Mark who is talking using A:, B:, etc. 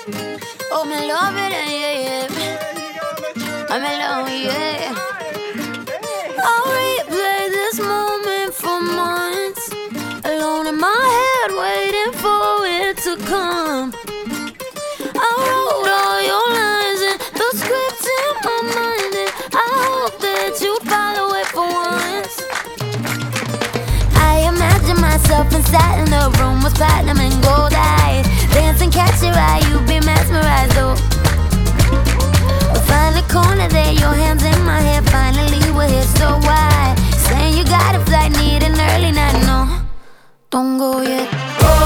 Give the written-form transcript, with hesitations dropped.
A: Oh, me love it, yeah, yeah. I'm alone, yeah. I'll replay this moment for months, alone in my head, waiting for it to come. I wrote all your lines and the script in my mind, and I hope that you'd follow it for once. I imagine myself inside in the room with platinum and gold eyes, dancing, catch your eye, you'd be mesmerized, though. Find the corner there, your hands in my hair. Finally we're here, so why? Saying you got a flight, need an early night, no, don't go yet. Oh,